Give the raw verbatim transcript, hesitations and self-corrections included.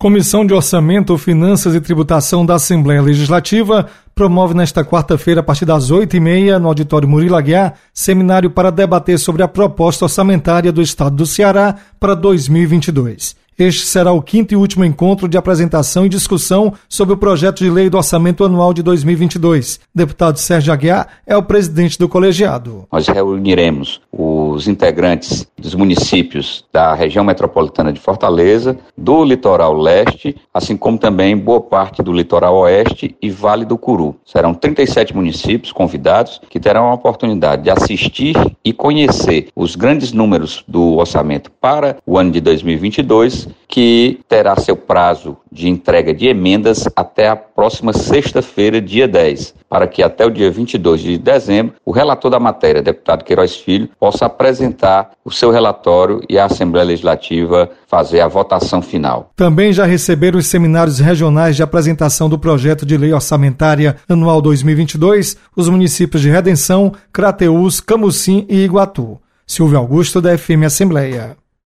Comissão de Orçamento, Finanças e Tributação da Assembleia Legislativa promove nesta quarta-feira, a partir das oito e meia, no auditório Murilo Aguiar, seminário para debater sobre a proposta orçamentária do Estado do Ceará para dois mil e vinte e dois. Este será o quinto e último encontro de apresentação e discussão sobre o projeto de lei do orçamento anual de dois mil e vinte e dois. Deputado Sérgio Aguiar é o presidente do colegiado. Nós reuniremos os integrantes dos municípios da região metropolitana de Fortaleza, do litoral leste, assim como também boa parte do litoral oeste e Vale do Curu. Serão trinta e sete municípios convidados que terão a oportunidade de assistir e conhecer os grandes números do orçamento para o ano de dois mil e vinte e dois, que terá seu prazo de entrega de emendas até a próxima sexta-feira, dia dez, para que até o dia vinte e dois de dezembro, o relator da matéria, deputado Queiroz Filho, possa apresentar o seu relatório e a Assembleia Legislativa fazer a votação final. Também já receberam os seminários regionais de apresentação do projeto de lei orçamentária anual dois mil e vinte e dois os municípios de Redenção, Crateús, Camusim e Iguatu. Silvio Augusto, da F M Assembleia.